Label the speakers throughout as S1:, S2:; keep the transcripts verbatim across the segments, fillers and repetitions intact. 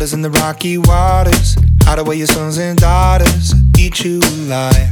S1: Flooders in the rocky waters, hide away your sons and daughters, eat you alive.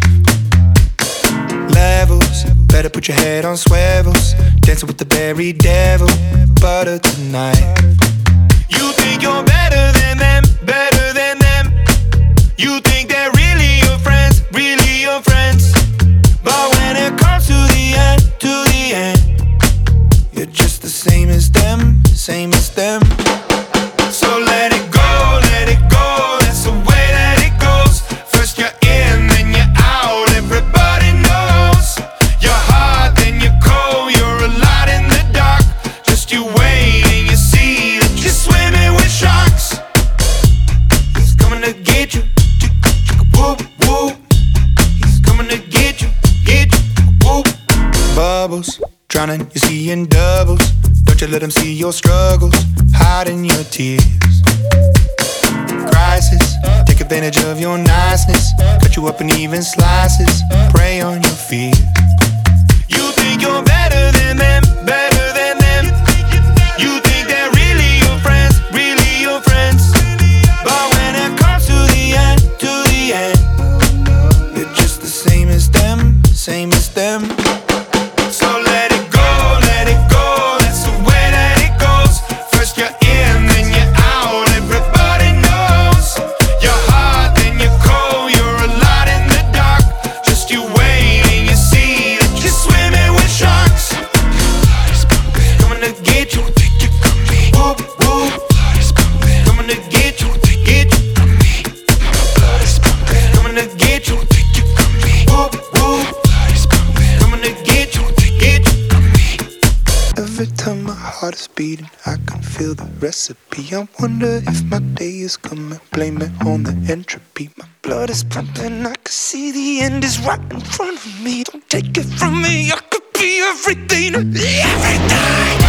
S1: Levels, better put your head on swivels, dancing with the berry devil, butter tonight. You think you're better than them, better than them. You think they're really your friends, really your friends. But when it comes to the end, to the end, you're just the same as them, same as them. So let it go, let it go, that's the way that it goes. First you're in, then you're out, everybody knows. You're hot, then you're cold, you're a lot in the dark. Just you wait and you see that you're swimming with sharks. He's coming to get you, whoop, whoop. He's coming to get you, get you, whoop. Bubbles, drowning, you're seeing doubles. Don't you let him see your struggles, hiding your tears. Crisis, take advantage of your niceness, cut you up in even slices, prey on your fears. You think you're better than them, better than them. You think they're really your friends, really your friends. But when it comes to the end, to the end, you're just the same as them, same as them. So let it go, let it go, that's the way that it goes. First you're in, then you're out, everybody knows. You're hot, then you're cold, you're a lot in the dark. Just you wait and you see that you're swimming with sharks. Coming to get you, whoop, whoop. Coming to get you, get you. Coming to get you, whoop, whoop. Coming to get you, get you. Every time my heart is beating, I can feel the recipe. I wonder if my day is coming, blame it on the entropy. My blood is pumping, I can see the end is right in front of me. Don't take it from me, I could be everything, everything.